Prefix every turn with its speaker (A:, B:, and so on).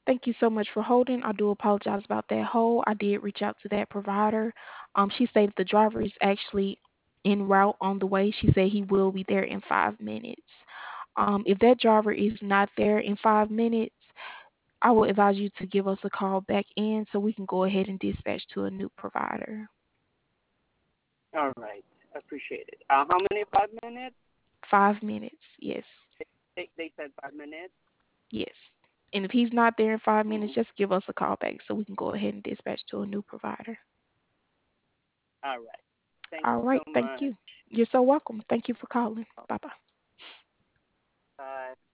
A: Thank you so much for holding. I do apologize about that hold. I did reach out to that provider. She stated the driver is actually en route on the way. She said he will be there in 5 minutes. If that driver is not there in 5 minutes, I will advise you to give us a call back in so we can go ahead and dispatch to a new provider.
B: All right. Appreciate it. How many? 5 minutes?
A: 5 minutes, yes,
B: They said 5 minutes.
A: yes. And if he's not there in 5 minutes,
B: Mm-hmm.
A: just give us a call back so we can go ahead and dispatch to a new provider.
B: All right. Thank
A: All
B: you
A: right,
B: so
A: thank
B: much.
A: you. You're so welcome. Thank you for calling. Bye bye.
B: Bye.